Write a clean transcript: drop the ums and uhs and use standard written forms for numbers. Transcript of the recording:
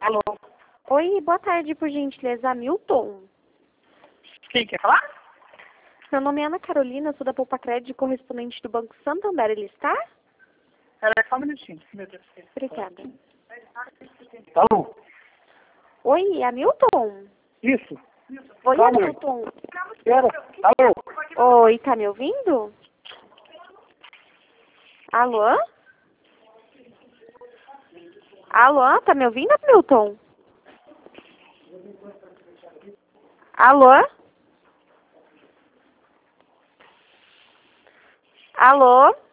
Alô? Oi, boa tarde, por gentileza, Hamilton. Quem quer falar? Meu nome é Ana Carolina, sou da Poupa Crédito, correspondente do Banco Santander. Ele está? Ela é só um minutinho. Meu Deus. Obrigada. Alô? Oi, Hamilton? Isso. Oi, Calma aí. Hamilton. Espera. Alô? Oi, tá me ouvindo? Alô? Alô, tá me ouvindo, Hamilton? Alô? Alô?